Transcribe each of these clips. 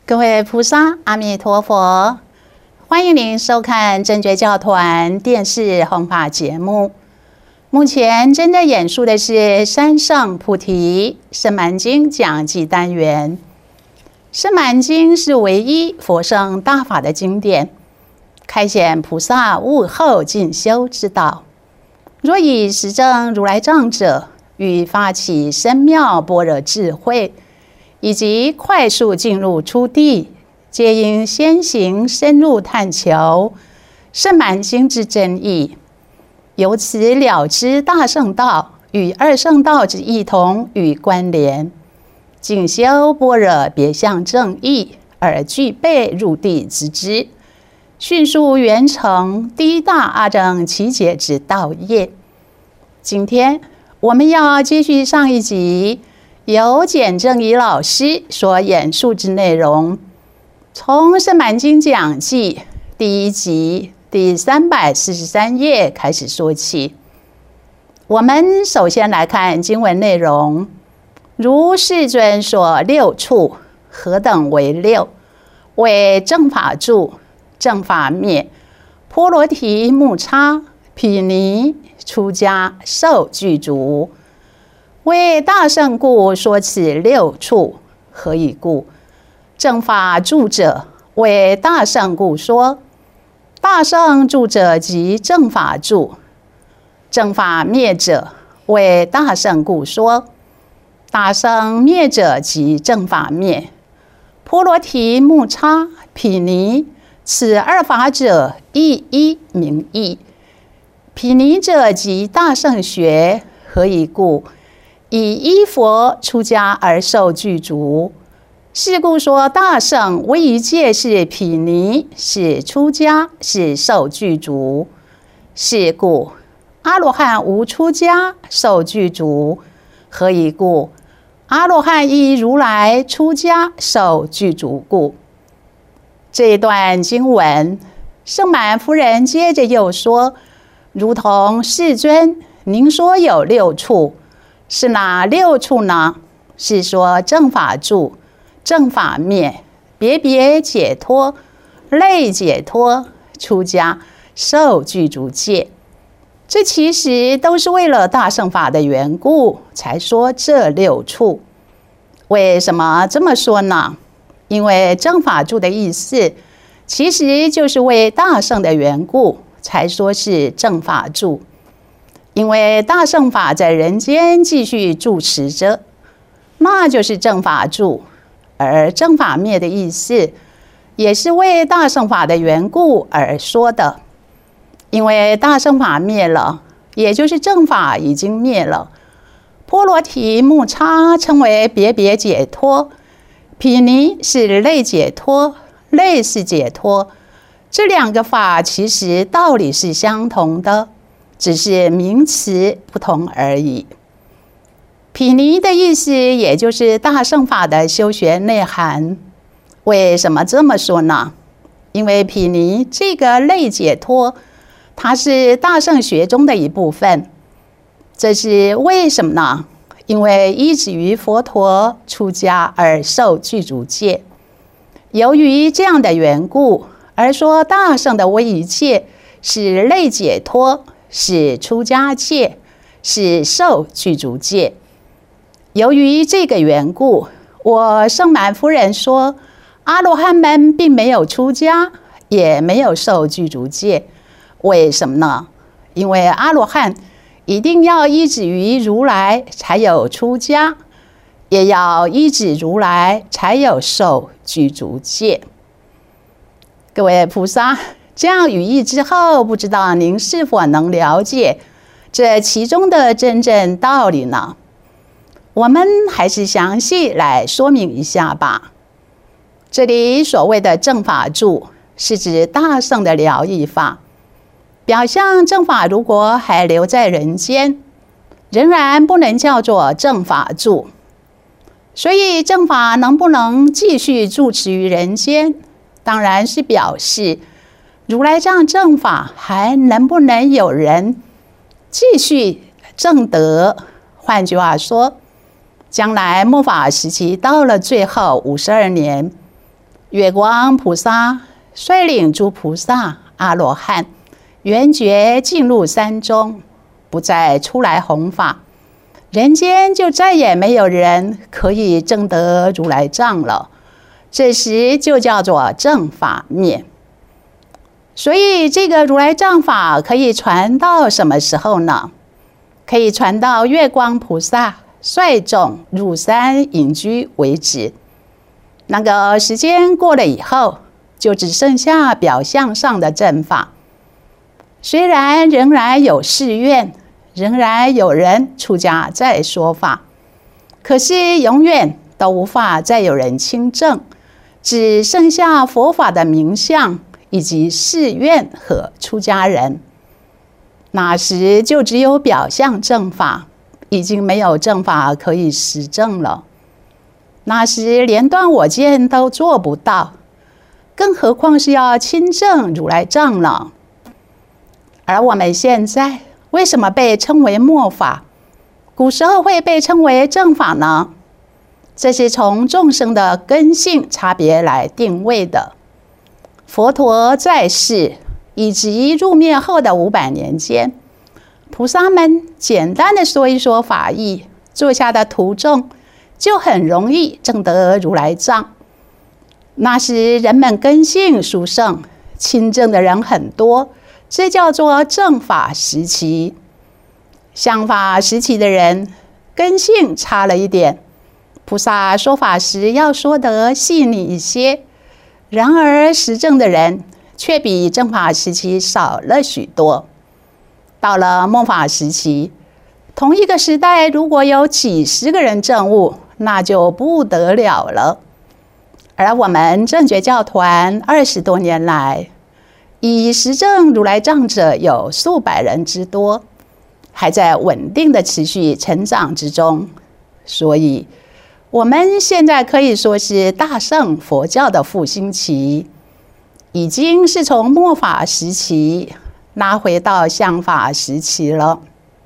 各位菩萨，阿弥陀佛！欢迎您收看正觉教团电视弘法节目。目前正在演述的是三圣菩提圣满经讲记单元。圣满经是唯一佛圣大法的经典，开显菩萨悟后进修之道。若以实证如来藏者，欲发起深妙般若智慧，以及快速进入初地，皆应先行深入探求圣满经之真义，由此了知大圣道与二圣道之异同与关联，进修般若别相正义，而具备入地之知，迅速圆成第一大阿僧祇劫之道业。今天我们要继续上一集由简正仪老师所演述之内容，从圣满经讲记第一集第343页开始说起。我们首先来看经文内容：如世尊所六处，何等为六？为正法住、正法灭、波罗提木叉、毗尼、出家、受具足。为大圣故说此六处，何以故？正法住者，为大圣故说。大圣住者即正法住。正法灭者，为大圣故说。大圣灭者即正法灭。波罗提木叉、毗尼，此二法者，一一名义。毗尼者即大圣学，何以故？以依佛出家而受具足，是故说大圣唯一戒是毗尼，是出家，是受具足。是故阿罗汉无出家受具足，何以故？阿罗汉依如来出家受具足故。这一段经文，圣满夫人接着又说：如同世尊，您说有六处，是哪六处呢？是说正法住、正法灭、别别解脱、类解脱、出家、受具足戒。这其实都是为了大乘法的缘故才说这六处。为什么这么说呢？因为正法住的意思其实就是为大乘的缘故才说是正法住。因为大乘法在人间继续住持着，那就是正法住。而正法灭的意思也是为大乘法的缘故而说的。因为大乘法灭了，也就是正法已经灭了。波罗提木叉称为别别解脱，毗尼是类解脱，类是解脱。这两个法其实道理是相同的，只是名词不同而已。毗尼的意思也就是大乘法的修学内涵。为什么这么说呢？因为毗尼这个类解脱，它是大乘学中的一部分。这是为什么呢？因为依止于佛陀出家而受具足戒。由于这样的缘故，而说大乘的唯一戒是类解脱，是出家戒，是受具足戒。由于这个缘故，我圣满夫人说，阿罗汉们并没有出家，也没有受具足戒。为什么呢？因为阿罗汉一定要依止于如来才有出家，也要依止如来才有受具足戒。各位菩萨，这样语义之后，不知道您是否能了解这其中的真正道理呢？我们还是详细来说明一下吧。这里所谓的正法住，是指大乘的疗愈法。表象正法如果还留在人间，仍然不能叫做正法住。所以正法能不能继续住持于人间，当然是表示如来藏正法还能不能有人继续证得。换句话说，将来末法时期到了最后52年， 月光菩萨率领诸菩萨、阿罗汉、圆觉进入山中，不再出来弘法，人间就再也没有人可以证得如来藏了。这时就叫做正法灭。所以这个如来藏法可以传到什么时候呢？可以传到月光菩萨率众入山隐居为止。那个时间过了以后，就只剩下表象上的正法。虽然仍然有誓愿，仍然有人出家在说法，可是永远都无法再有人亲证，只剩下佛法的名相以及誓愿和出家人。那时就只有表象正法，已经没有正法可以实证了。那时连断我见都做不到，更何况是要亲证如来藏了。而我们现在为什么被称为末法，古时候会被称为正法呢？这是从众生的根性差别来定位的。佛陀在世以及入灭后的500年间，菩萨们简单的说一说法义，做下的徒众就很容易证得如来藏。那时人们根性殊胜，亲证的人很多，这叫做正法时期。相法时期的人根性差了一点，菩萨说法时要说得细腻一些，然而实证的人却比正法时期少了许多。到了末法时期，同一个时代如果有几十个人证悟，那就不得了了。而我们正觉教团20多年来，以实证如来藏者有数百人之多，还在稳定的持续成长之中。所以我们现在可以说是大乘佛教的复兴期，已经是从末法时期拉回到相法时期了。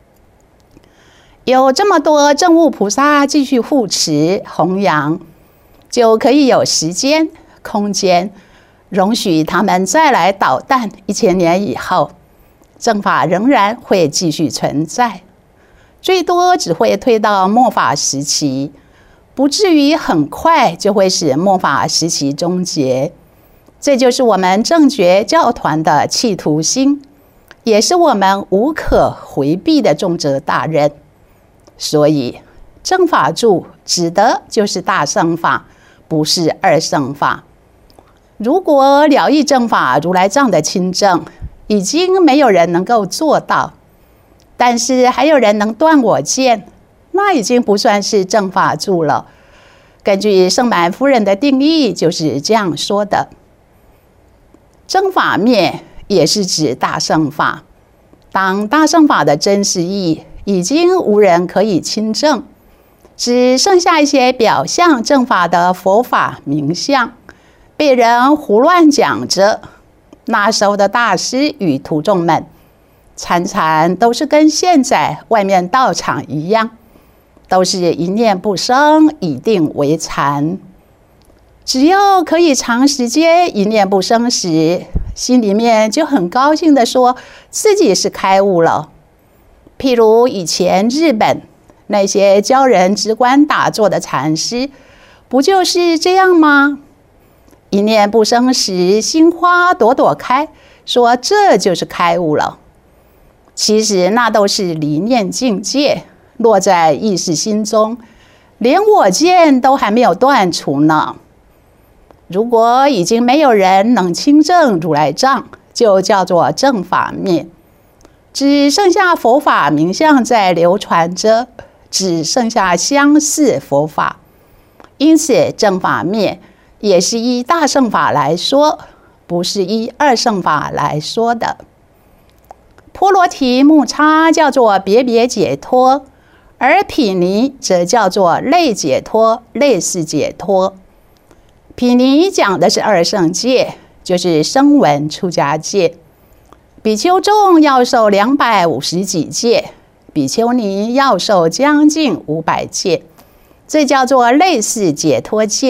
有这么多证悟菩萨继续护持弘扬，就可以有时间空间容许他们再来捣蛋。1000年以后，正法仍然会继续存在，最多只会推到末法时期，不至于很快就会使末法时期终结。这就是我们正觉教团的企图心，也是我们无可回避的重责大任。所以正法住指的就是大乘法，不是二乘法。如果了义正法如来藏的亲证已经没有人能够做到，但是还有人能断我见，那已经不算是正法住了。根据圣满夫人的定义就是这样说的。正法灭也是指大乘法，当大乘法的真实义已经无人可以亲证，只剩下一些表象正法的佛法名相被人胡乱讲着。那时候的大师与徒众们参禅都是跟现在外面道场一样，都是一念不生，以定为禅。只要可以长时间一念不生时，心里面就很高兴地说自己是开悟了。譬如以前日本那些教人直观打坐的禅师，不就是这样吗？一念不生时，心花朵朵开，说这就是开悟了。其实那都是离念境界，落在意识心中，连我见都还没有断除呢。如果已经没有人能亲证如来藏，就叫做正法灭，只剩下佛法名相在流传着，只剩下相似佛法。因此正法灭也是依大乘法来说，不是依二乘法来说的。波罗提木叉叫做别别解脱，而毗尼则叫做类解脱、类似解脱。毗尼讲的是二乘戒，就是声闻出家戒。比丘众要受250几戒，比丘尼要受将近500戒，这叫做类似解脱戒，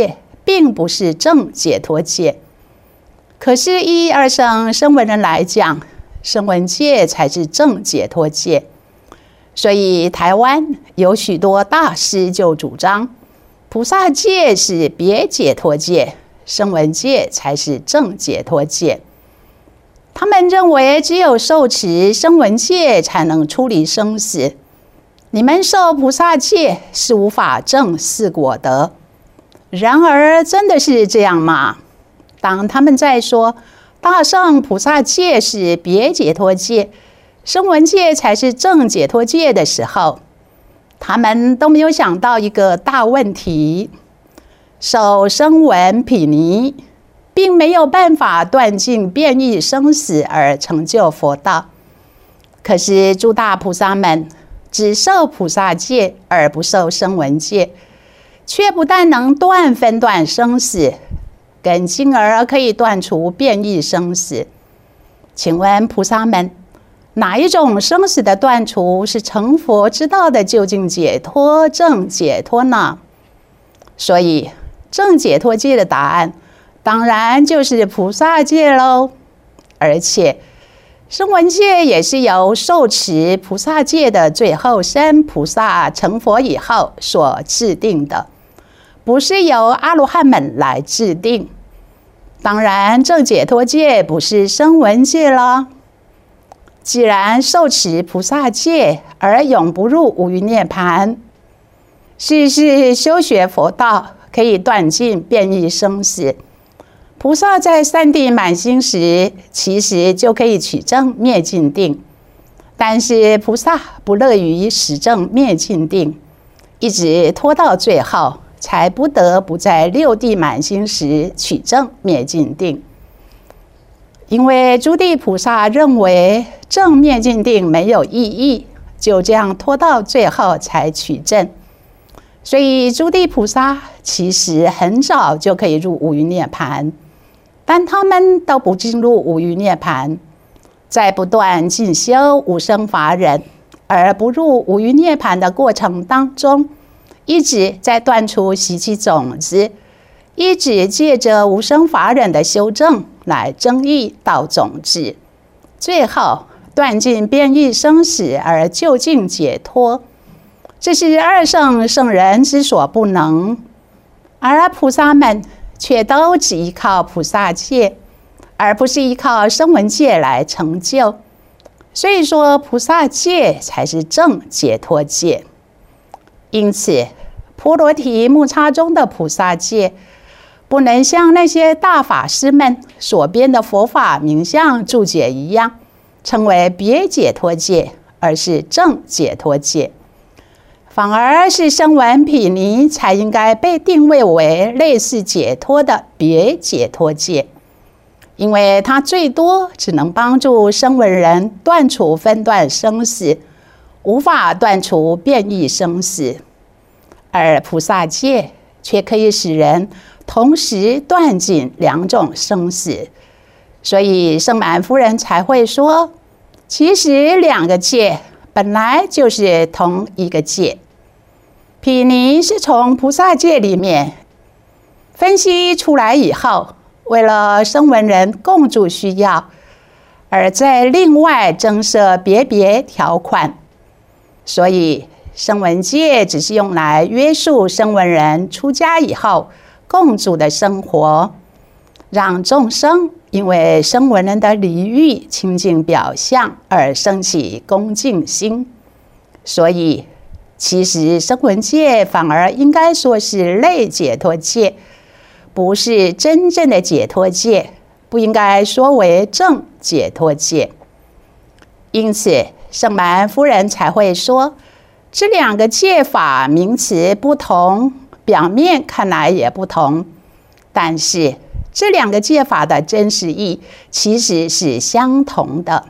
并不是正解脱界。可是依二圣声闻人来讲，声闻界才是正解脱界。所以台湾有许多大师就主张，菩萨界是别解脱界，声闻界才是正解脱界。他们认为只有受持声闻界才能出离生死，你们受菩萨戒是无法证四果的。然而真的是这样吗？当他们在说大乘菩萨戒是别解脱戒，声闻戒才是正解脱戒的时候，他们都没有想到一个大问题：受声闻毗尼并没有办法断尽变异生死而成就佛道。可是诸大菩萨们只受菩萨戒而不受声闻戒，却不但能断分段生死，更进而可以断除变异生死。请问菩萨们，哪一种生死的断除是成佛之道的究竟解脱、正解脱呢？所以正解脱戒的答案当然就是菩萨戒喽。而且声闻戒也是由受持菩萨戒的最后身菩萨成佛以后所制定的，不是由阿罗汉们来制定。当然正解脱戒不是声闻戒了。既然受持菩萨戒而永不入五蕴涅槃，世世修学佛道可以断尽变异生死，菩萨在三谛满心时，其实就可以取证灭尽定。但是菩萨不乐于实证灭尽定，一直拖到最后，才不得不在六谛满心时取证灭尽定。因为诸地菩萨认为证灭尽定没有意义，就这样拖到最后才取证。所以诸地菩萨其实很早就可以入五蕴涅槃，但他们都不进入五蕴涅槃，在不断进修无生法忍而不入五蕴涅槃的过程当中，一直在断除习气种子，一直借着无生法忍的修正来增益道种子，最后断尽变异生死而究竟解脱。这是二圣圣人之所不能，而菩萨们却都只依靠菩萨戒，而不是依靠声闻戒来成就。所以说菩萨戒才是正解脱戒。因此婆罗提木叉中的菩萨戒不能像那些大法师们所编的佛法名相注解一样称为别解脱戒，而是正解脱戒。反而是声闻毗尼才应该被定位为类似解脱的别解脱戒，因为它最多只能帮助声闻人断除分段生死，无法断除变异生死。而菩萨戒却可以使人同时断尽两种生死。所以圣满夫人才会说，其实两个戒本来就是同一个戒。毗尼是从菩萨戒里面分析出来以后，为了声闻人共住需要，而再另外增设别条款。所以声闻戒只是用来约束声闻人出家以后共住的生活，让众生因为声闻人的礼遇清净表象而生起恭敬心。所以其实声闻戒反而应该说是类解脱戒，不是真正的解脱戒，不应该说为正解脱戒。因此圣满夫人才会说，这两个戒法名词不同，表面看来也不同，但是这两个戒法的真实义其实是相同的。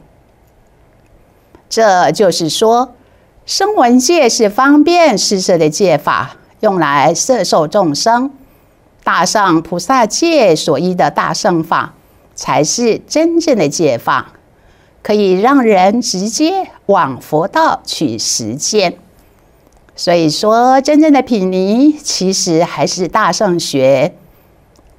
这就是说，声闻戒是方便施设的戒法，用来摄受众生；大乘菩萨戒所依的大乘法才是真正的戒法，可以让人直接往佛道去实践。所以说真正的毗尼其实还是大乘学，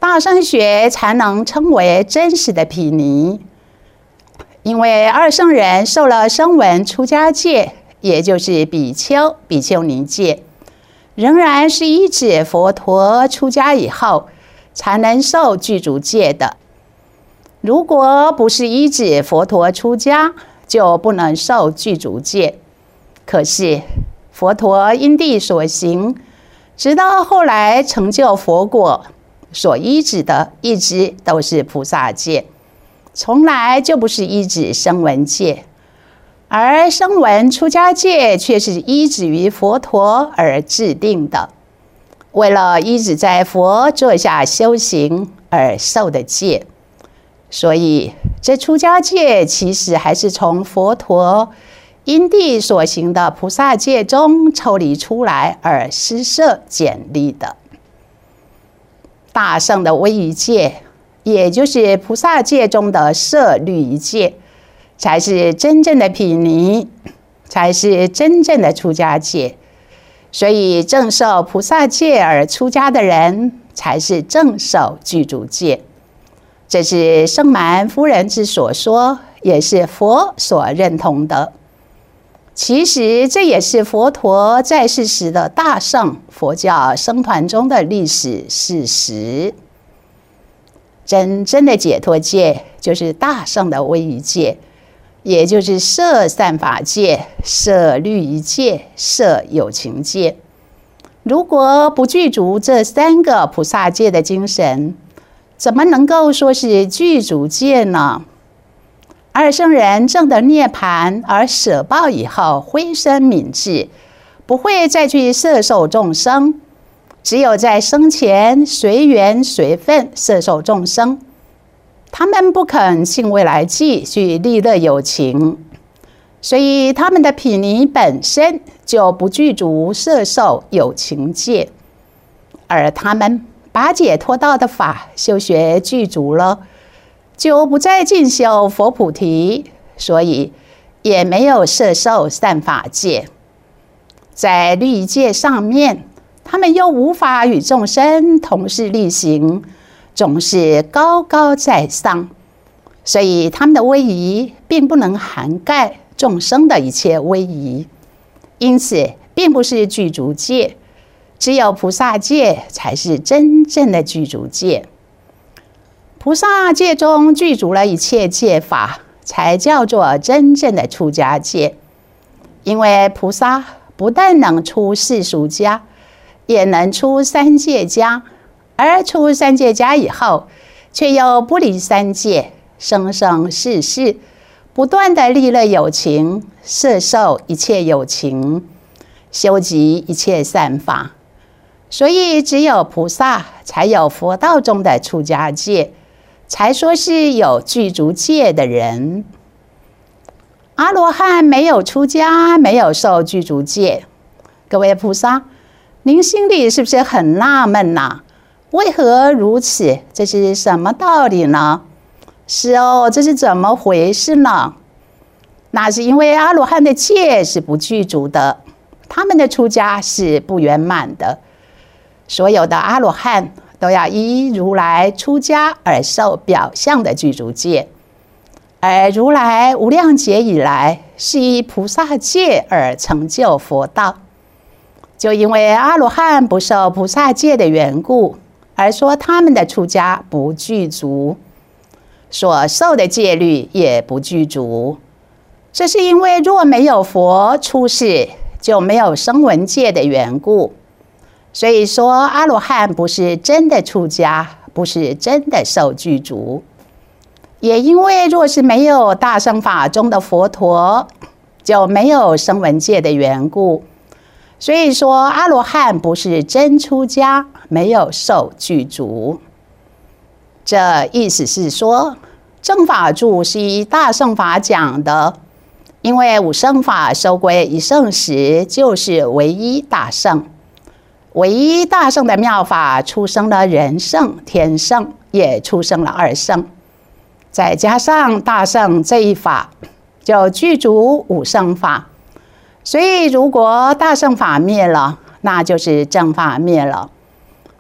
大乘学才能称为真实的毗尼。因为二乘人受了声闻出家戒，也就是比丘、比丘尼戒，仍然是依止佛陀出家以后才能受具足戒的。如果不是依止佛陀出家，就不能受具足戒。可是佛陀因地所行，直到后来成就佛果，所依止的一直都是菩萨戒，从来就不是依止声闻戒。而声闻出家戒却是依止于佛陀而制定的，为了依止在佛座下修行而受的戒。所以这出家戒其实还是从佛陀因地所行的菩萨戒中抽离出来而施设建立的。大乘的威仪戒，也就是菩萨戒中的摄律仪戒，才是真正的毗尼，才是真正的出家戒。所以正受菩萨戒而出家的人，才是正受具足戒。这是圣蛮夫人之所说，也是佛所认同的。其实这也是佛陀在世时的大乘佛教僧团中的历史事实。真正的解脱戒就是大乘的威仪戒，也就是摄散法戒、摄律仪戒、摄有情戒。如果不具足这三个菩萨戒的精神，怎么能够说是具足戒呢？二乘人证得涅槃而舍报以后，灰身泯智，不会再去摄受众生，只有在生前随缘随分摄受众生。他们不肯信未来际去利乐有情，所以他们的毗尼本身就不具足摄受有情戒，而他们把解脱道的法修学具足了，就不再进修佛菩提，所以也没有摄受散法戒。在律仪戒上面，他们又无法与众生同事力行，总是高高在上，所以他们的威仪并不能涵盖众生的一切威仪，因此并不是具足戒。只有菩萨戒才是真正的具足戒。菩萨戒中具足了一切戒法，才叫做真正的出家戒。因为菩萨不但能出世俗家，也能出三界家，而出三界家以后，却又不离三界，生生世世不断的利乐有情，摄受一切有情，修集一切善法。所以只有菩萨才有佛道中的出家戒，才说是有具足戒的人。阿罗汉没有出家，没有受具足戒。各位菩萨，您心里是不是很纳闷呐？为何如此？这是什么道理呢？是哦，这是怎么回事呢？那是因为阿罗汉的戒是不具足的，他们的出家是不圆满的。所有的阿罗汉都要依如来出家而受表象的具足戒，而如来无量劫以来是以菩萨戒而成就佛道。就因为阿罗汉不受菩萨戒的缘故，而说他们的出家不具足，所受的戒律也不具足。这是因为若没有佛出世，就没有声闻戒的缘故。所以说阿罗汉不是真的出家，不是真的受具足。也因为若是没有大乘法中的佛陀，就没有声闻戒的缘故。所以说阿罗汉不是真出家，没有受具足。这意思是说，正法住是依大乘法讲的，因为五乘法收归一乘时，就是唯一大乘。唯一大乘的妙法出生了人乘、天乘，也出生了二乘，再加上大乘这一法，就具足五乘法。所以如果大乘法灭了，那就是正法灭了。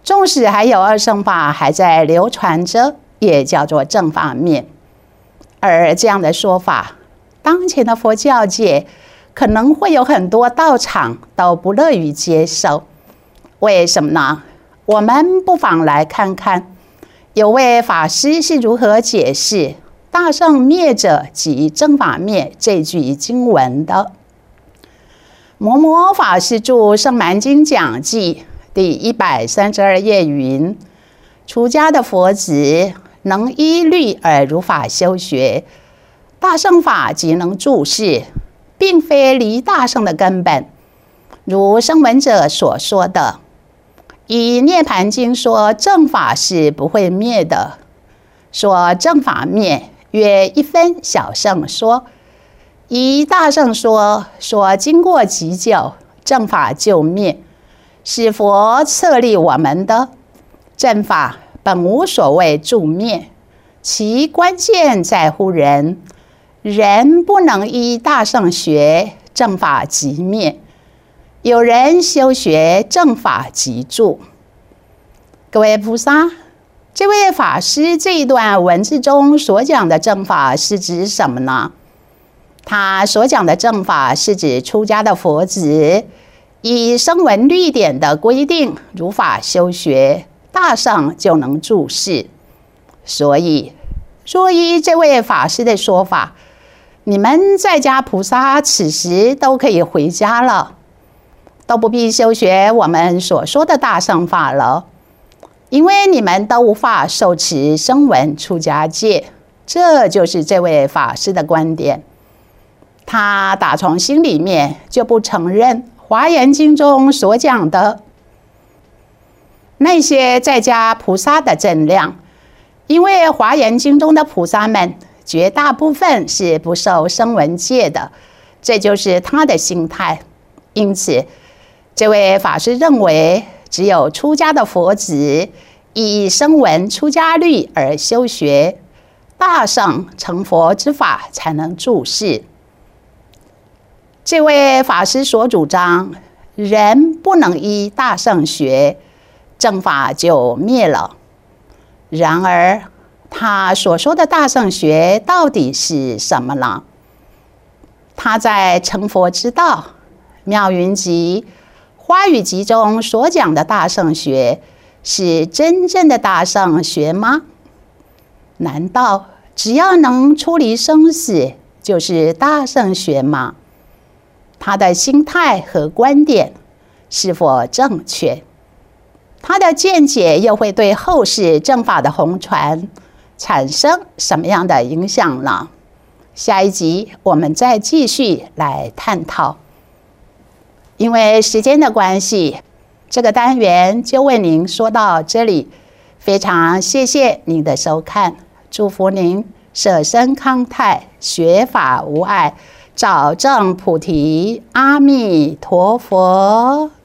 纵使还有二乘法还在流传着，也叫做正法面。而这样的说法，当前的佛教界可能会有很多道场都不乐于接受。为什么呢？我们不妨来看看有位法师是如何解释“大乘灭者即正法灭”这句经文的。摩摩法师著《圣蛮经讲记》第132页云：出家的佛子能依律而如法修学，大乘法即能注释，并非离大乘的根本。如声闻者所说的，以《涅盘经》说正法是不会灭的，说正法灭，约一分小乘说。以大乘说经过极久，正法就灭，是佛策立我们的。正法本无所谓助灭，其关键在乎人。人不能依大乘学，正法即灭；有人修学正法即助。各位菩萨，这位法师这一段文字中所讲的正法是指什么呢？他所讲的正法是指出家的佛子以声闻律典的规定如法修学，大乘就能注释。所以若依这位法师的说法，你们在家菩萨此时都可以回家了，都不必修学我们所说的大乘法了，因为你们都无法受持声闻出家戒。这就是这位法师的观点。他打从心里面就不承认《华严经》中所讲的那些在家菩萨的正量，因为《华严经》中的菩萨们绝大部分是不受声闻戒的，这就是他的心态。因此，这位法师认为，只有出家的佛子以声闻出家律而修学，大乘成佛之法才能注释。这位法师所主张，人不能依大乘学，正法就灭了。然而，他所说的大乘学到底是什么呢？他在《成佛之道》、妙云集、花语集中所讲的大乘学，是真正的大乘学吗？难道只要能出离生死，就是大乘学吗？他的心态和观点是否正确？他的见解又会对后世正法的弘传产生什么样的影响呢？下一集我们再继续来探讨。因为时间的关系，这个单元就为您说到这里。非常谢谢您的收看，祝福您舍身康泰，学法无碍，找证菩提。阿弥陀佛。